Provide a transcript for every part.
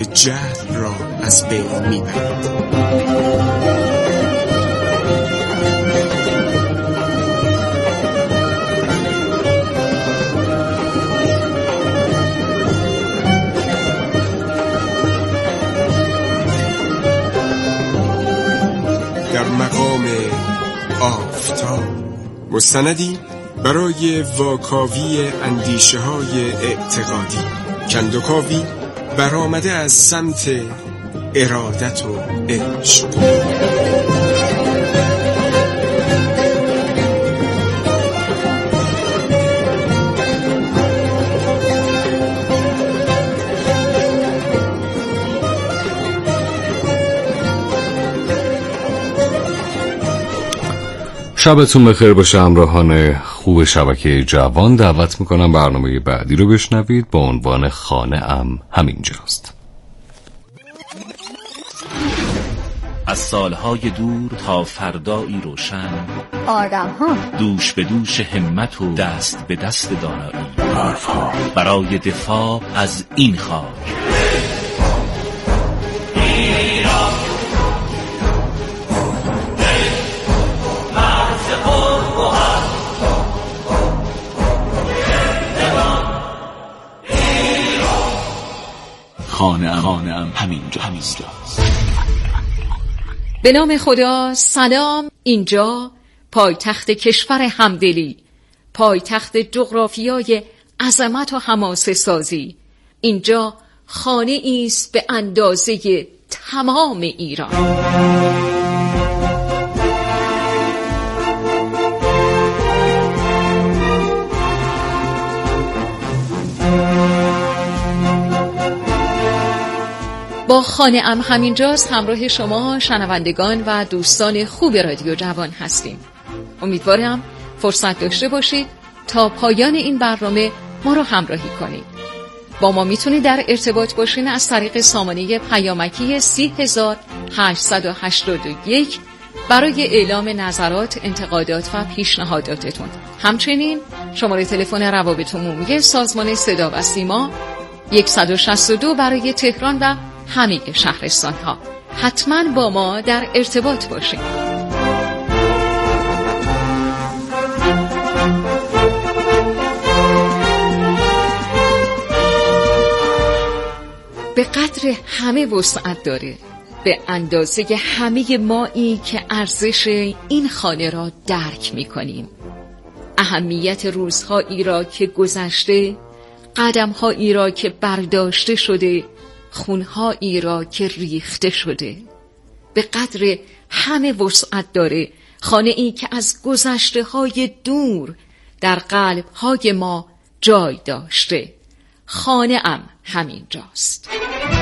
جهل را از بین میبرد. در مقام آفتاب، مستندی برای واکاوی اندیشه های اعتقادی، کندوکاوی برآمده از سمت ارادت و عشق. شبتون بخیر باشه همراهان خوب شبکه جوان. دعوت میکنم برنامه بعدی رو بشنوید با عنوان خانه ام همینجاست. از سالهای دور تا فردایی روشن، آدم‌ها دوش به دوش همت و دست به دست دانایی، حرف‌ها برای دفاع از این خاک. خانه ام همینجاست. به نام خدا. سلام. اینجا پایتخت کشور همدلی، پایتخت جغرافیای عظمت و حماسه سازی. اینجا خانه ایست به اندازه تمام ایران. با خانه ام همینجاست همراه شما شنوندگان و دوستان خوب رادیو جوان هستیم. امیدوارم فرصت داشته باشید تا پایان این برنامه ما رو همراهی کنید. با ما میتونید در ارتباط باشین از طریق سامانه پیامکی 30881 برای اعلام نظرات، انتقادات و پیشنهاداتتون. همچنین شماره تلفن روابط عمومی سازمان صدا و سیما 162 برای تهران و همه شهرستان ها. حتما با ما در ارتباط باشید. به قدر همه وسعت داره، به اندازه همه مایی که ارزش این خانه را درک می کنیم. اهمیت روزهایی را که گذشته، قدمهایی را که برداشته شده، خونهایی را که ریخته شده. به قدر همه وسعت داره خانه ای که از گذشته های دور در قلب های ما جای داشته. خانه ام همینجاست.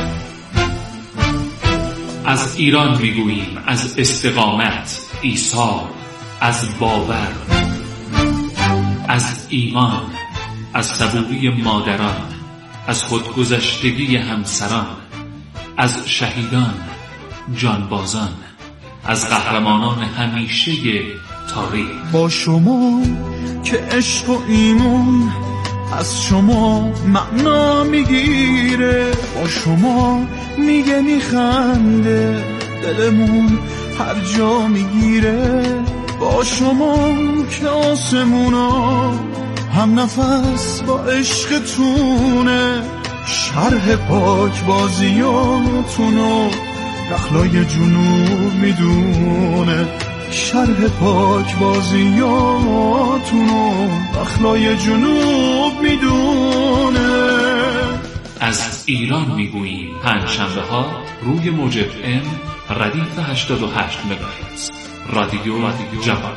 از ایران میگوییم، از استقامت، ایثار، از باور، از ایمان، از صبوری مادران، از خودگذشتگی همسران، از شهیدان، جانبازان، از قهرمانان همیشه تاریخ. با شما که عشق و ایمان از شما معنا میگیره، با شما میگه میخنده دلمون هر جا میگیره، با شما که آسمونا هم نفس با عشقتونه، شرح پاک بازیاتونو نخلای جنوب میدونه، شرح پاک بازیاتونو نخلای جنوب میدونه. از ایران میگوییم، پنجشنبه ها روی موج FM ردیف 88 مگاهرتز، رادیو جوان.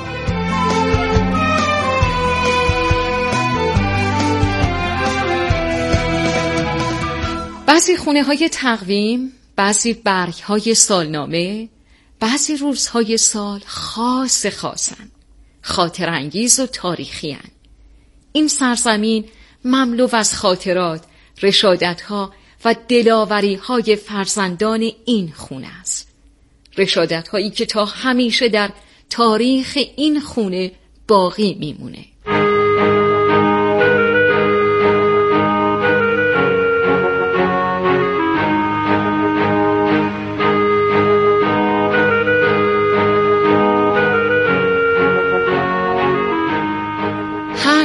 بعضی خونه های تقویم، بعضی برگ های سالنامه، بعضی روزهای سال خاصن، خاطر انگیز و تاریخی هن. این سرزمین مملو از خاطرات، رشادتها و دلاوریهای فرزندان این خونه است. رشادتهایی که تا همیشه در تاریخ این خونه باقی میمونه.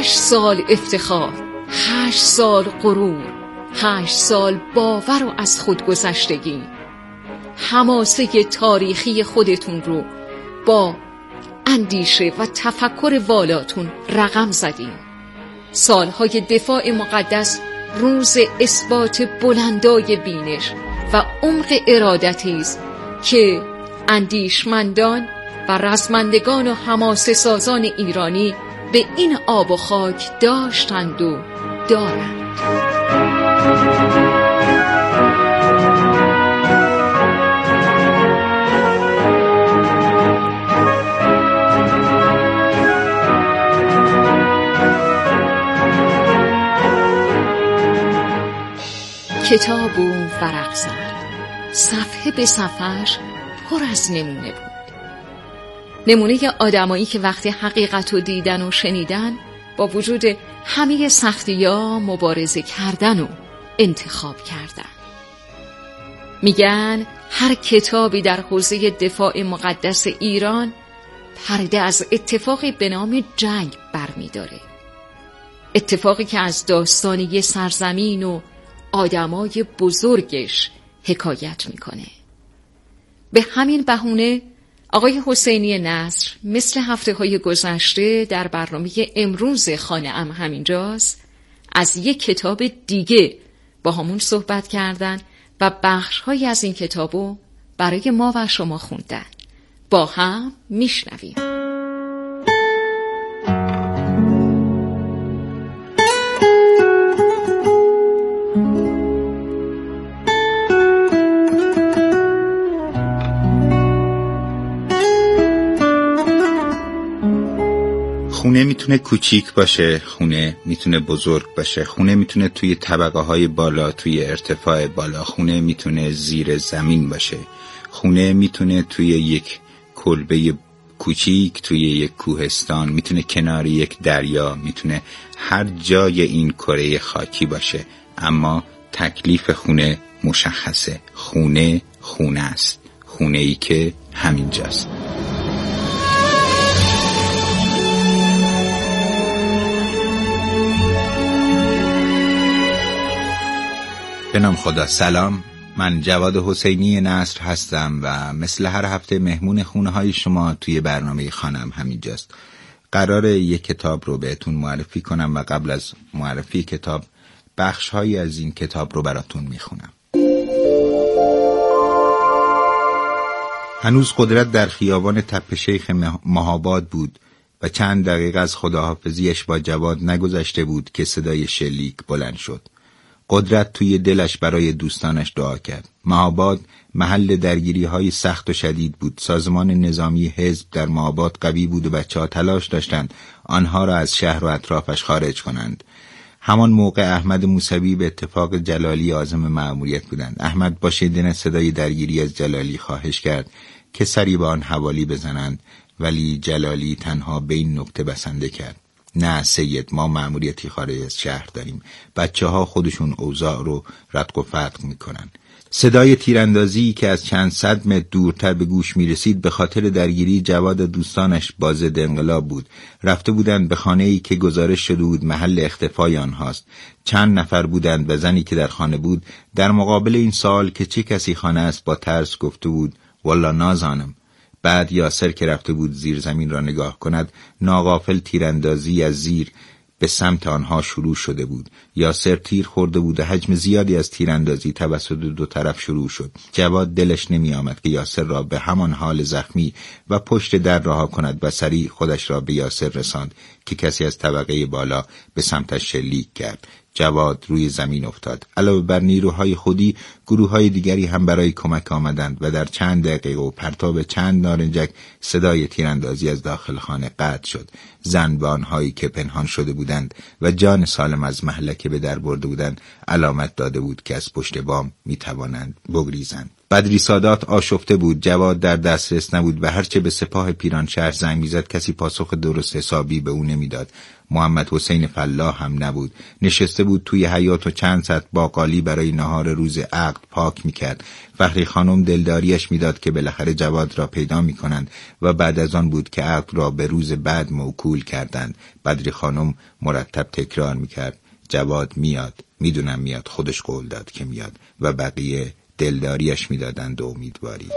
8 سال افتخار، 8 سال غرور، 8 سال باور و از خودگذشتگی. حماسه تاریخی خودتون رو با اندیشه و تفکر والاتون رقم زدین. سالهای دفاع مقدس روز اثبات بلندای بینش و عمق ارادتی است که اندیشمندان و رزمندگان و حماسه سازان ایرانی به این آب و خاک داشتند و دارند. کتاب و ورق زد، صفحه به صفحه‌اش پر از نمونه بود. نمونه آدمایی که وقتی حقیقت رو دیدن و شنیدن با وجود همه سختی‌ها مبارزه کردن و انتخاب کردن. میگن هر کتابی در حوزه دفاع مقدس ایران پرده از اتفاقی به نام جنگ برمی‌داره. اتفاقی که از داستان یه سرزمین و آدمای بزرگش حکایت میکنه. به همین بهونه آقای حسینی نصر مثل هفته‌های گذشته در برنامه امروز خانه ام همینجاست از یک کتاب دیگه با همون صحبت کردن و بخش‌هایی از این کتابو برای ما و شما خوندن. با هم میشنویم. خونه میتونه کوچیک باشه، خونه میتونه بزرگ باشه، خونه میتونه توی طبقه های بالا، توی ارتفاع بالا، خونه میتونه زیر زمین باشه، خونه میتونه توی یک کلبه کوچیک، توی یک کوهستان، میتونه کنار یک دریا، میتونه هر جای این کره خاکی باشه. اما تکلیف خونه مشخصه. خونه خونه است، خونه ای که همینجاست. به نام خدا. سلام، من جواد حسینی نصر هستم و مثل هر هفته مهمون خونه های شما توی برنامه خانم همینجاست. قراره یک کتاب رو بهتون معرفی کنم و قبل از معرفی کتاب بخش هایی از این کتاب رو براتون میخونم. هنوز قدرت در خیابان تپه شیخ مهاباد بود و چند دقیقه از خداحافظیش با جواد نگذشته بود که صدای شلیک بلند شد. قدرت توی دلش برای دوستانش دعا کرد. مهاباد محل درگیری‌های سخت و شدید بود. سازمان نظامی حزب در مهاباد قوی بود و بچه‌ها تلاش داشتند آنها را از شهر و اطرافش خارج کنند. همان موقع احمد موسوی به اتفاق جلالی عازم مأموریت بودند. احمد با شنیدن صدای درگیری از جلالی خواهش کرد که سری به آن حوالی بزنند، ولی جلالی تنها به این نکته بسنده کرد: نه سید، ما مأموریتی خارج از شهر داریم. بچه‌ها خودشون اوضاع رو ردق و فتق میکنن. صدای تیراندازی که از چند صد متر دورتر به گوش میرسید به خاطر درگیری جواد و دوستانش با ضد انقلاب بود. رفته بودند به خانه‌ای که گزارش شده بود محل اختفای آنهاست. چند نفر بودند و زنی که در خانه بود در مقابل این سوال که چه کسی خانه است با ترس گفته بود: والا نازانم. بعد یاسر که رفته بود زیر زمین را نگاه کند، ناغافل تیراندازی از زیر به سمت آنها شروع شده بود. یاسر تیر خورده بود و حجم زیادی از تیراندازی توسط دو طرف شروع شد. جواد دلش نمی آمد که یاسر را به همان حال زخمی و پشت در رها کند و سریع خودش را به یاسر رساند که کسی از طبقه بالا به سمتش شلیک کرد. جواد روی زمین افتاد. علاوه بر نیروهای خودی، گروه‌های دیگری هم برای کمک آمدند و در چند دقیقه و پرتاب چند نارنجک صدای تیراندازی از داخل خانه قطع شد. زن به آنهایی که پنهان شده بودند و جان سالم از مهلکه به در برده بودند علامت داده بود که از پشت بام می‌توانند بگریزند. بدری سادات آشفته بود، جواد در دسترس نبود و هرچه به سپاه پیرانشهر زنگ میزد کسی پاسخ درست حسابی به او نمیداد. محمد حسین فلاح هم نبود. نشسته بود توی حیاط و چند سطل باقالی برای نهار روز عقد پاک میکرد. فخری خانم دلداریش میداد که بالاخره جواد را پیدا میکنند و بعد از آن بود که عقد را به روز بعد موکول کردند. بدری خانم مرتب تکرار میکرد جواد میاد، میدونم میاد، خودش قول داد که میاد و بقیه دلداریش میدادند و امیدواری.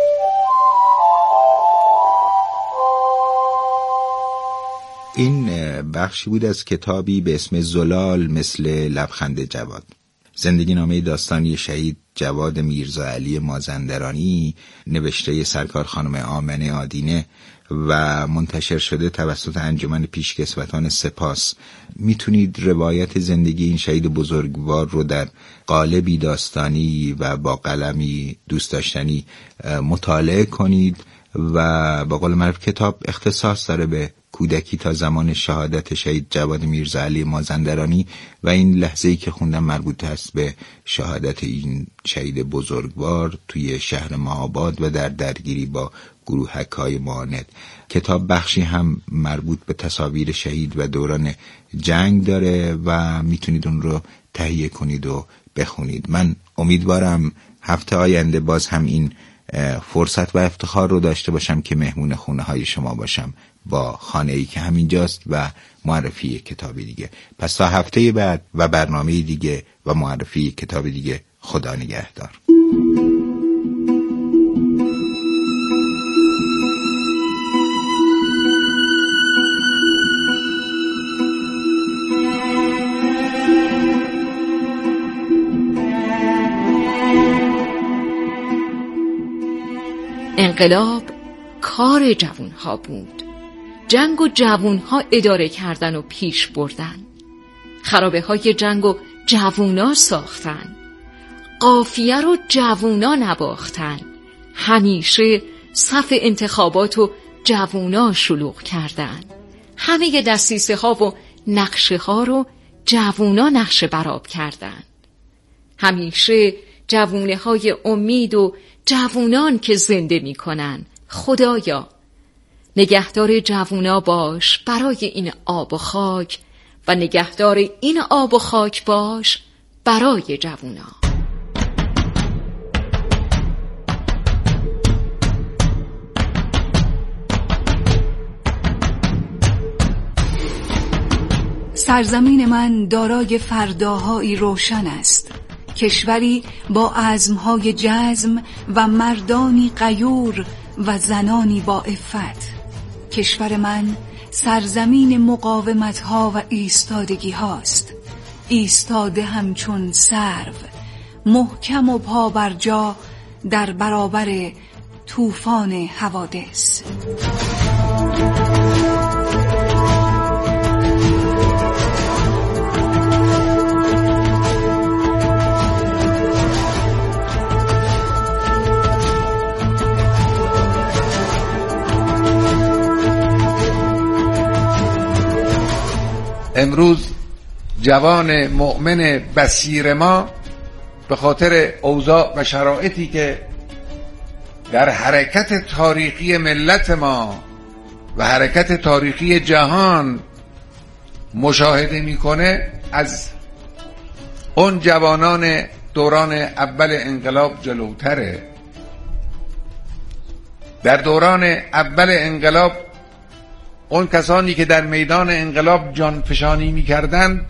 این بخشی بود از کتابی به اسم زلال مثل لبخند جواد. زندگی نامه داستانی شهید جواد میرزا علی مازندرانی، نوشته سرکار خانم آمنه آدینه و منتشر شده توسط انجمن پیشکسوتان سپاس. میتونید روایت زندگی این شهید بزرگوار رو در قالبی داستانی و با قلمی دوست داشتنی مطالعه کنید و با قول معروف کتاب اختصاص داره به کودکی تا زمان شهادت شهید جواد میرزا علی مازندرانی و این لحظه‌ای که خوندم مربوط است به شهادت این شهید بزرگوار توی شهر مهاباد و در درگیری با گروهک‌های معاند. کتاب بخشی هم مربوط به تصاویر شهید و دوران جنگ داره و میتونید اون رو تهیه کنید و بخونید. من امیدوارم هفته آینده باز هم این فرصت و افتخار رو داشته باشم که مهمون خونه های شما باشم با خانه‌ای که همینجاست و معرفی کتابی دیگه. پس تا هفته بعد و برنامه دیگه و معرفی کتاب دیگه، خدا نگهدار. انقلاب کار جوانها بود. جنگ و جوانها اداره کردن و پیش بردن. خرابه های جنگ و جوونا ساختن. قافیه رو جوونا نباختن. همیشه صف انتخابات و جوونا شلوغ کردن. همه دستیسه ها و نقشه ها رو جوونا نقشه براب کردن. همیشه جوونه های امید و جوونان که زنده می کنن. خدایا نگهدار جوونا باش برای این آب و خاک و نگهدار این آب و خاک باش برای جوونا. سرزمین من دارای فرداهایی روشن است، کشوری با عزمهای جزم و مردانی غیور و زنانی با عفت. کشور من سرزمین مقاومتها و ایستادگی هاست، ایستاده همچون سرو، محکم و پا بر جا در برابر طوفان حوادث. امروز جوان مؤمن بصیر ما به خاطر اوضاع و شرایطی که در حرکت تاریخی ملت ما و حرکت تاریخی جهان مشاهده میکنه از اون جوانان دوران اول انقلاب جلوتره. در دوران اول انقلاب اون کسانی که در میدان انقلاب جانفشانی می‌کردند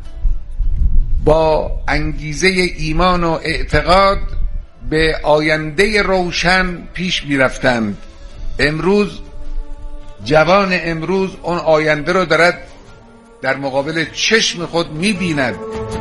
با انگیزه ایمان و اعتقاد به آینده روشن پیش می‌رفتند. امروز جوان امروز اون آینده رو دارد در مقابل چشم خود می‌بیند.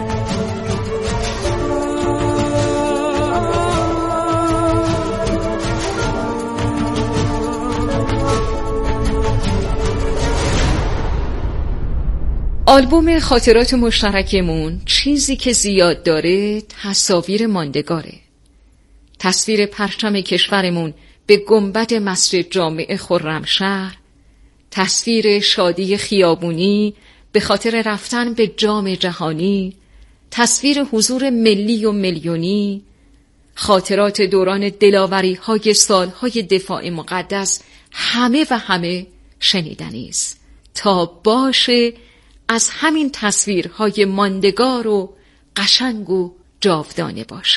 آلبوم خاطرات مشترکمون چیزی که زیاد داره تصاویر ماندگاره. تصویر پرچم کشورمون به گنبد مسجد جامع خرمشهر، تصویر شادی خیابونی به خاطر رفتن به جام جهانی، تصویر حضور ملی و میلیونی، خاطرات دوران دلاوری های سالهای دفاع مقدس همه شنیدنی است تا باشه از همین تصویرهای ماندگار و قشنگ و جاودانه باشه.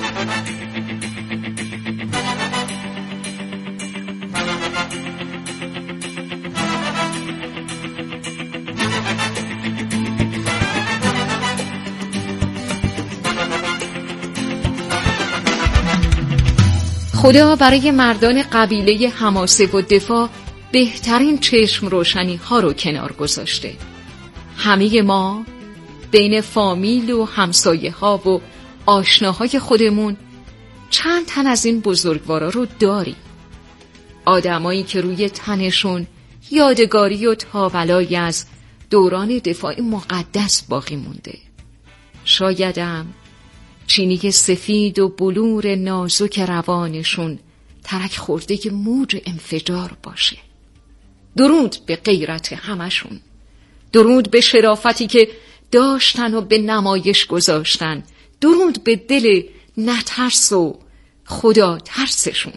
خدا برای مردان قبیله حماسه و دفاع بهترین چشم روشنی ها رو کنار گذاشته. همه ما بین فامیل و همسایه ها و آشناهای خودمون چند تن از این بزرگوارا رو داریم. آدمایی که روی تنشون یادگاری و تاولایی از دوران دفاع مقدس باقی مونده. شایدم چینی سفید و بلور نازک روانشون ترک خورده که موج انفجار باشه. درود به غیرت همشون، درود به شرافتی که داشتن و به نمایش گذاشتن، درود به دل نترس و خدا ترسشون.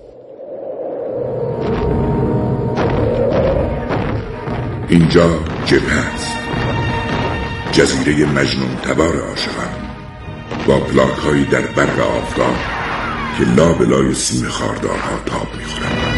اینجا جبهه است، جزیره مجنون تبار عاشقان، با پلاک هایی در برق آفتاب که لابلای سیم خاردارها تاب میخورند.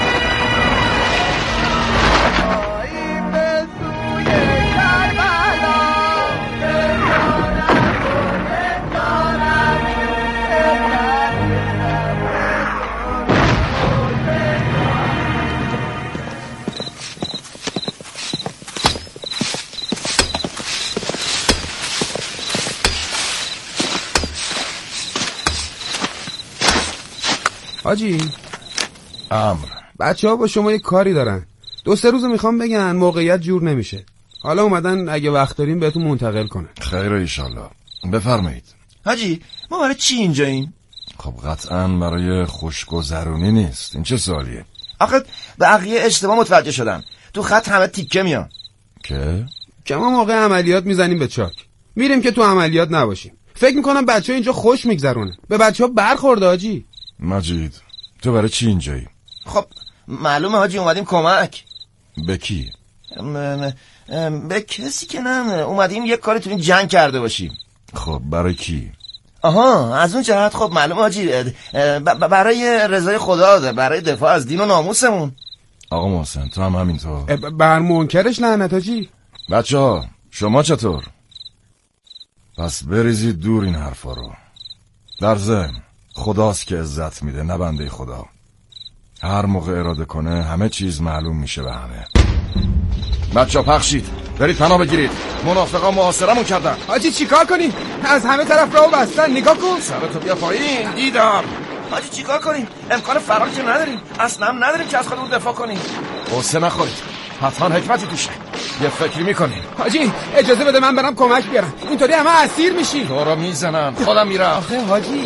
حاجی بچه ها با شما یه کاری دارن، 2-3 روز میخوام بگن موقعیت جور نمیشه. حالا اومدن اگه وقت داریم بهتون منتقل کنن. خیر ایشالله، بفرمایید. حاجی ما برای چی اینجاییم؟ خب قطعا برای خوشگذرونی نیست. این چه سوالیه؟ آخه بقیه اشتباه متوجه شدن، تو خط همه تیکه میان. که ما موقع عملیات میزنیم به چاک، میریم که تو عملیات نباشیم. فکر میکنم بچه ها اینجا خوش میگذرونن، به بچه ها برخورده. حاجی مجید تو برای چی اینجایی؟ خب معلومه حاجی، اومدیم کمک. به کی؟ به کسی که نه، اومدیم یک کاری تو این جنگ کرده باشیم. خب برای کی؟ آها از اون جهت. خب معلومه حاجی، برای رضای خدا، برای دفاع از دین و ناموسمون. آقا محسن تو هم همینطور؟ بر منکرش لعنت حاجی. بچه ها شما چطور؟ پس بریزید دور این حرفا رو. در ضمن خداست که عزت میده، نه بنده خدا. هر موقع اراده کنه همه چیز معلوم میشه به همه. بچه ها پخشید، برید پناه بگیرید، منافقا محاصرمون کردن. حاجی چیکار کنیم؟ از همه طرف راهو بستن، نگاه کن. سرتو بیا پایین. دیدم. حاجی چیکار کنیم؟ امکان فرار که نداریم، اصلا هم نداریم که از خودمون دفاع کنیم. قصه نخورید، حتما حکمتی توشه، یه فکری میکنیم. حاجی اجازه بده من برم کمک بیارم، اینطوری همه اسیر میشیم. تو رو میزنم، خودم میرم. آخه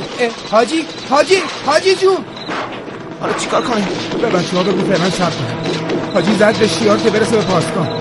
حاجی جون، حالا چیکار کنیم؟ به بچه‌ها بگو فعلا صبر کنن. حاجی زد به شیار که برسه به پاسگاه.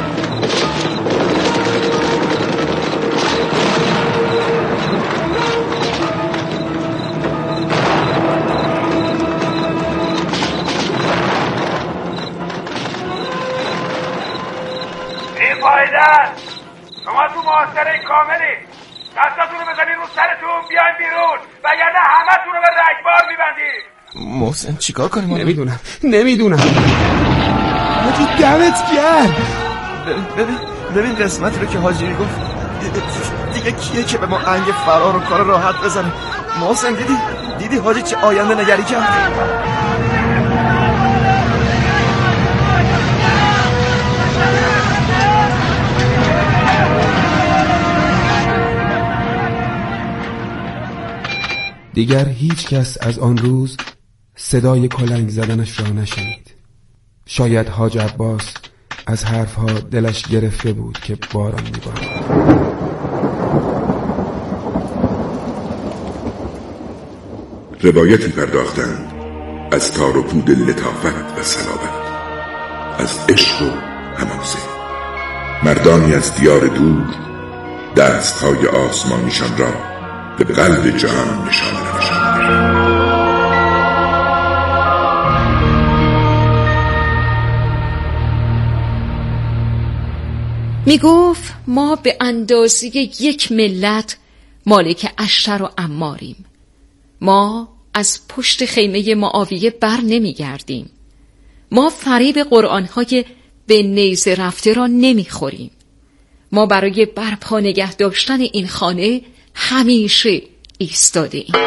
شما تو محاصره کاملی، دستاتون رو بزنین رو سرتون، بیاین بیرون وگرنه همه تون رو به رگبار میبندید. محسن چیکار کنیم؟ نمیدونم. حاجی دمت گرم. ببین قسمت رو که حاجی گفت دیگه کیه که به ما انگ فرار و کار راحت بزنه؟ محسن دیدی حاجی چه آینده نگری کرد؟ دیگر هیچ کس از آن روز صدای کلنگ زدنش را نشنید. شاید حاج عباس از حرفها دلش گرفته بود که باران می‌بارد. روایتی پرداختند از تار و پود لطافت و صلابت، از عشق و حماسه. مردانی از دیار دور دستهای آسمانیشان را به قلب جهان نشان دادند. می گفت ما به اندازه یک ملت مالک اشتر و عماریم. ما از پشت خیمه معاویه بر نمی گردیم. ما فریب قرآن‌های به نیزه رفته را نمی خوریم. ما برای برپا نگه داشتن این خانه همیشه ایستاده ایم.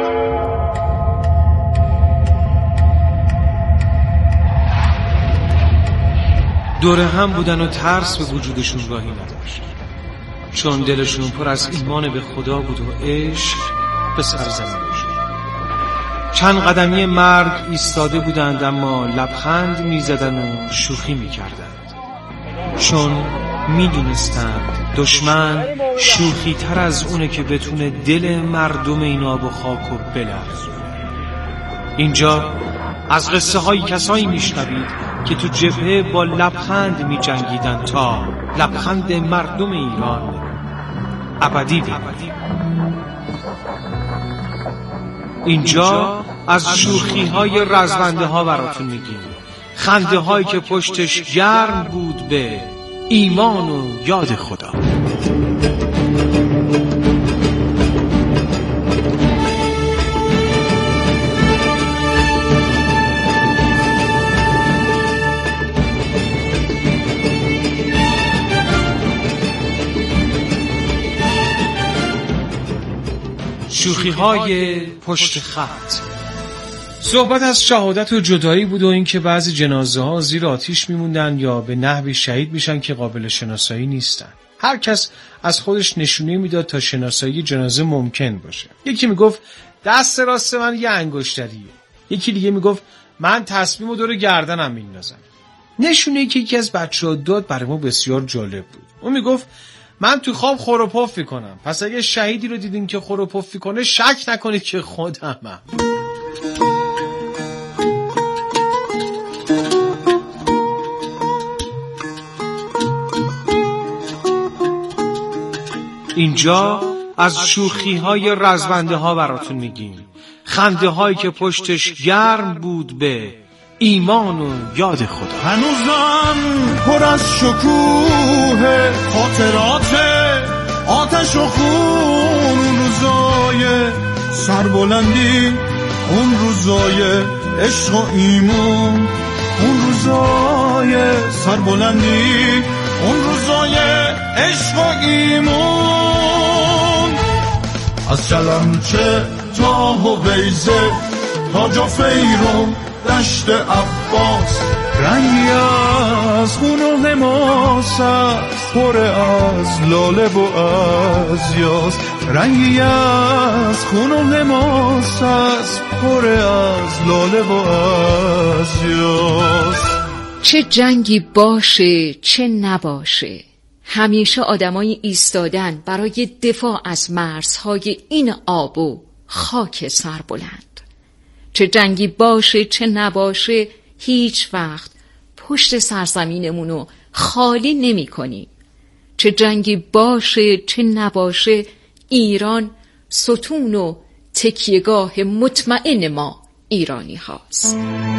دور هم بودن و ترس به وجودشون راهی نداشت، چون دلشون پر از ایمان به خدا بود و عشق به سرزمینشون. چند قدمی مرگ ایستاده بودند، اما لبخند میزدن و شوخی میکردند، چون میدونستند دشمن شوخی تر از اونه که بتونه دل مردم اینا با خاک و بلرزونه. اینجا از قصه های کسایی میشنوید که تو جبهه با لبخند می جنگیدن تا لبخند مردم ایران ابدی بماند. اینجا از شوخی های رزمنده ها براتون میگیم، خنده هایی که پشتش گرم بود به ایمان و یاد خدا. شوخی‌های پشت خط. صحبت از شهادت و جدایی بود و اینکه بعضی جنازه‌ها زیر آتش میموندن یا به نحوی شهید میشن که قابل شناسایی نیستن. هر کس از خودش نشونه میداد تا شناسایی جنازه ممکن باشه. یکی میگفت دست راست من یه انگشتریه. یکی دیگه میگفت من تصمیمو دور گردنم میندازم. نشونه‌ای که یکی از بچه‌ها داد برای ما بسیار جالب بود. اون میگفت من تو خواب خور و پف میکنم، پس اگه شهیدی رو دیدین که خور و پف میکنه شک نکنید که خودمم. اینجا از شوخی های رزمنده ها براتون میگیم، خنده هایی که پشتش گرم بود به ایمان و یاد خدا. هنوزم پر از شکوه خاطرات آتش و خون، اون روزای سربلندی، اون روزای عشق و ایمان، اون روزای سربلندی، اون روزای عشق و ایمان. از چلمچه تا هویزه تا جافیرون دشت عباس، رنگی از خون و حماس است، پر از لاله و از یاس، رنگی از خون و حماس است، پر از لاله و از یاس. چه جنگی باشه چه نباشه، همیشه آدمای ایستادن برای دفاع از مرزهای این آب و خاک سربلند. چه جنگی باشه چه نباشه، هیچ وقت پشت سرزمینمونو خالی نمی کنیم. چه جنگی باشه چه نباشه، ایران ستون و تکیهگاه مطمئن ما ایرانی هاست.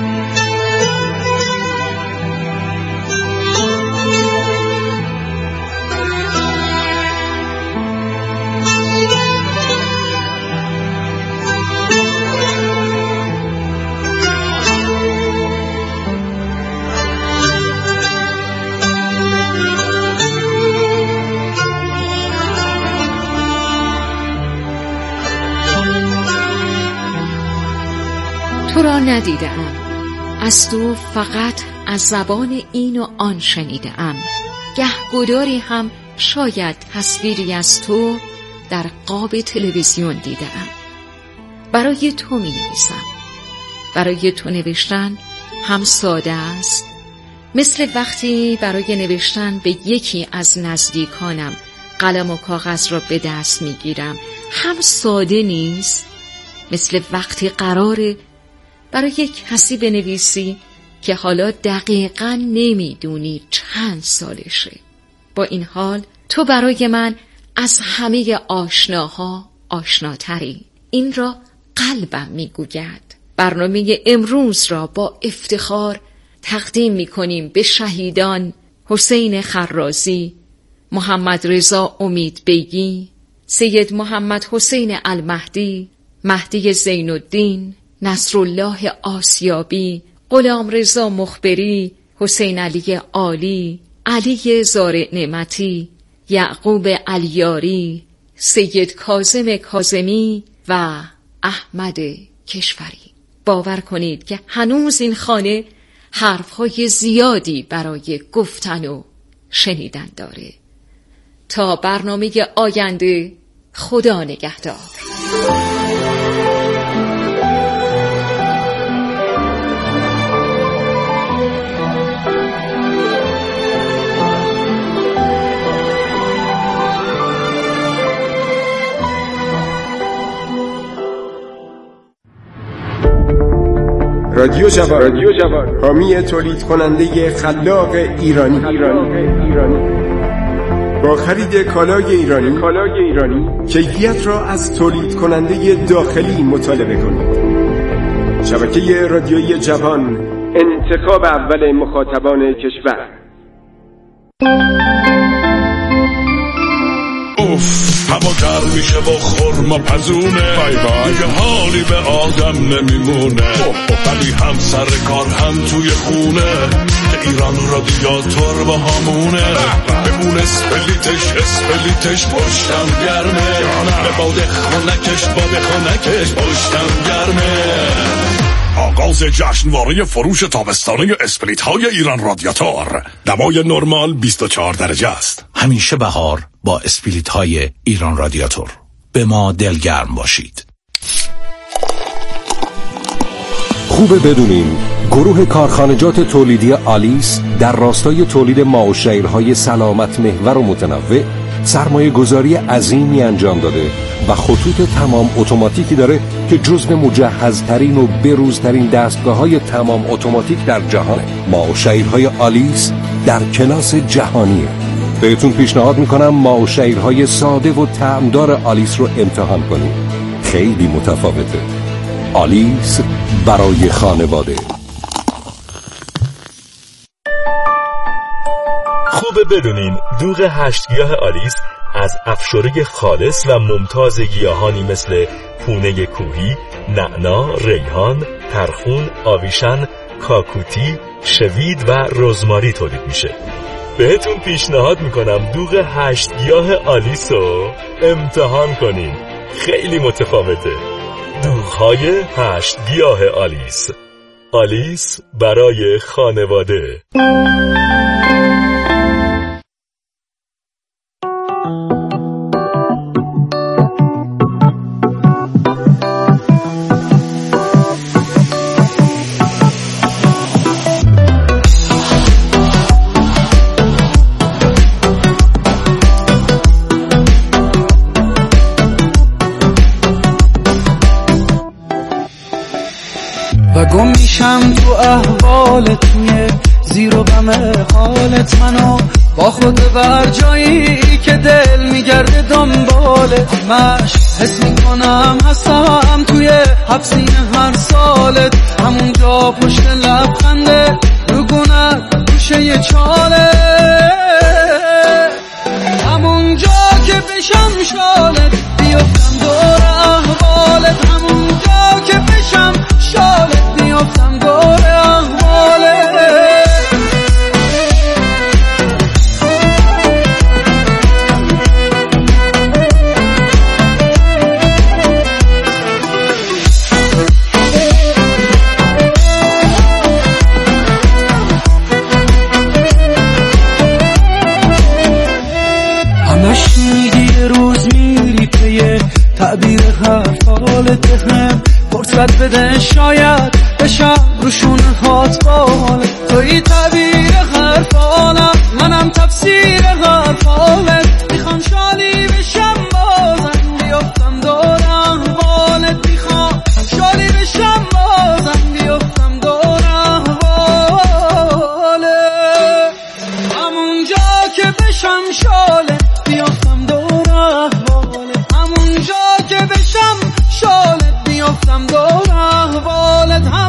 تو را ندیدم، از تو فقط از زبان این و آن شنیدم. گهگداری هم شاید تصویری از تو در قاب تلویزیون دیدم. برای تو می نویسم. برای تو نوشتن هم ساده است، مثل وقتی برای نوشتن به یکی از نزدیکانم قلم و کاغذ را به دست می گیرم. هم ساده نیست، مثل وقتی قراره برای کسی بنویسی که حالا دقیقاً نمیدونی چند سالشه. با این حال تو برای من از همه آشناها آشناتری. این را قلبم میگوید. برنامه امروز را با افتخار تقدیم میکنیم به شهیدان حسین خرازی، محمد رضا امید بیگی، سید محمد حسین المهدی، مهدی زین الدین، نصرالله آسیابی، غلام رضا مخبری، حسین علی عالی، علی زارع نعمتی، یعقوب علیاری، سید کاظم کاظمی و احمد کشوری. باور کنید که هنوز این خانه حرفهای زیادی برای گفتن و شنیدن داره. تا برنامه آینده، خدا نگهدار. رادیو جوان، حامی تولید کننده خلاق ایرانی. با خرید کالای ایرانی کیفیت را از تولید کننده داخلی مطالبه کنید. شبکه رادیویی جوان، انتخاب اول مخاطبان کشور. هوا گرم میشه و خرما پزونه، دیگه حالی به آدم نمیمونه، ولی هم سر کار هم توی خونه که ایران رادیاتور با همونه. بمون اسپلیتش پشتم گرمه، به باد خونکش پشتم گرمه. آغاز جشنواره فروش تابستانه اسپلیت های ایران رادیاتور. دمای نرمال 24 درجه است. همیشه بهار با اسپلیت های ایران رادیاتور. به ما دلگرم باشید. خوبه بدونین گروه کارخانجات تولیدی آلیس در راستای تولید ماوشیرهای سلامت محور و متنوع سرمایه گذاری عظیمی انجام داده و خطوط تمام اتوماتیکی داره که جزو مجهزترین و بروزترین دستگاه‌های تمام اتوماتیک در جهانه. ماوشیرهای آلیس در کلاس جهانیه. بهتون پیشنهاد میکنم ماوشیرهای ساده و طعمدار آلیس رو امتحان کنید. خیلی متفاوته. آلیس برای خانواده. خوبه بدونین دوغ 8 گیاه آلیس از افشوره خالص و ممتاز گیاهانی مثل پونه کوهی، نعنا، ریحان، ترخون، آویشن، کاکوتی، شوید و رزماری تولید میشه. بهتون پیشنهاد میکنم دوغ 8 گیاه آلیس رو امتحان کنین. خیلی متفاوته. دوغ‌های 8 گیاه آلیس. آلیس برای خانواده. و گم میشم تو احوالت، توی زیر و بم حالت، منو با خود بر جایی که دل میگرده دنبالت. مش حس میکنم هستم توی حبسین هر سالت، همونجا پشت لبخنده رو گونت گوشه چاله، همونجا که بشم شالت بیفتم دور احوالت، همونجا که بشم شالت بیفتم دور احوالت. همش میگی یه روز میری پی تعبیر حرفالت، هم فرصت بده شاید بشم روشون هات بالت. توی تعبیر حرفالم، منم تفسیر حرفالت، میخوام شالی بشم بازم بیفتم دور احوالت، میخوام شالی بشم بازم بیفتم دور احوالت، همونجا که بشم شالت بیفتم دور احوالت، همونجا که بشم شالت بیفتم دور احوالت.